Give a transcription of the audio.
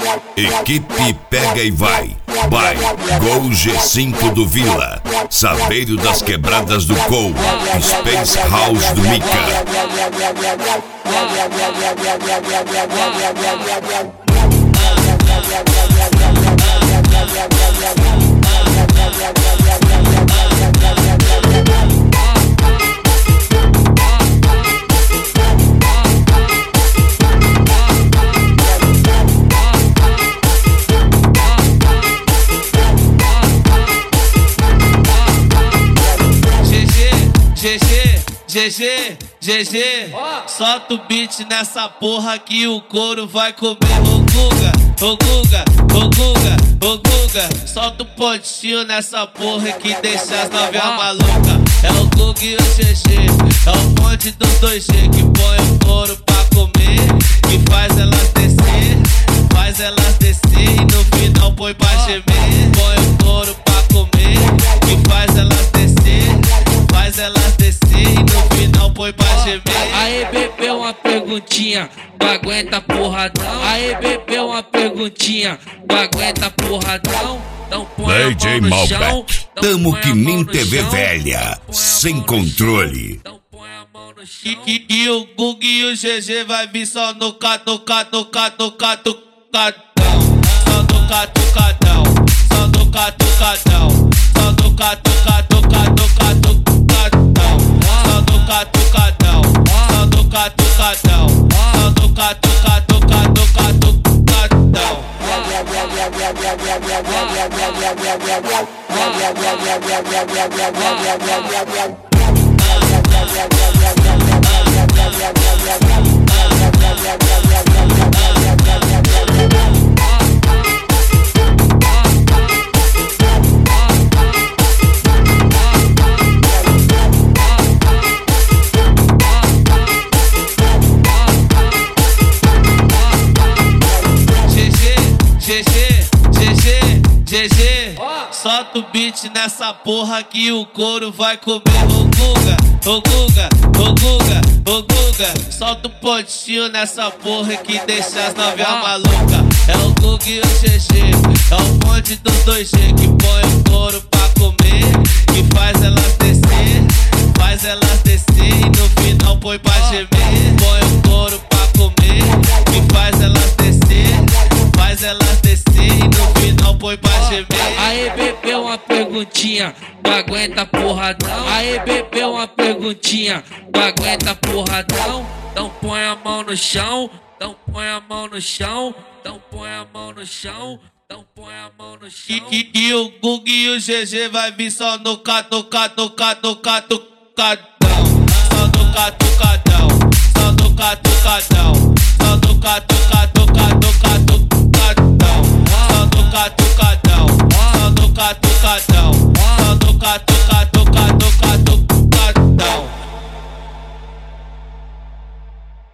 Equipe Pega e Vai. By Gol G5 do Vila, Saveiro das Quebradas do Cou, Space House do Mica. GG, solta o beat nessa porra que o couro vai comer. Ô Guga, solta o pontinho nessa porra que deixa as novinhas malucas. É o Guga e o GG, é o bonde dos 2G que põe o couro pra comer, que faz elas descer e no final põe pra gemer. Põe o couro pra comer, que faz elas descer e no final põe pra gemer. Aí bebê, uma perguntinha, tu aguenta porradão? Aí bebê, uma perguntinha, tu aguenta porradão? Então põe a DJ mão no chão. Malbec. Tamo que nem TV velha, sem controle. Então põe a mão no chão. E o Guga e o GG vai vir só no catucadão. Só no catucadão. Só no catucadão. Só no catucadão. Só no catucadão. Só no catucadão. Só no catucadão. GG, solta o beat nessa porra que o couro vai comer. Ô Guga, solta o pontinho nessa porra que deixa as novinhas malucas. É o Guga e o GG, é o bonde dos 2G que põe o couro pra comer, que faz elas descer e no final põe pra gemer. Põe o couro pra comer, que faz elas descer e no final põe pra gemer. Aí bebê, uma perguntinha, tu aguenta porradão? Aí bebê, uma perguntinha, tu aguenta porradão? Então põe a mão no chão, então põe a mão no chão, então põe a mão no chão, então põe a mão no chão. E o Guga e o GG vai vir só no catucadão. Só no catucadão. Só no catucadão. Só no catucadão. Só no catucadão. Só no catucadão. Só no catucadão.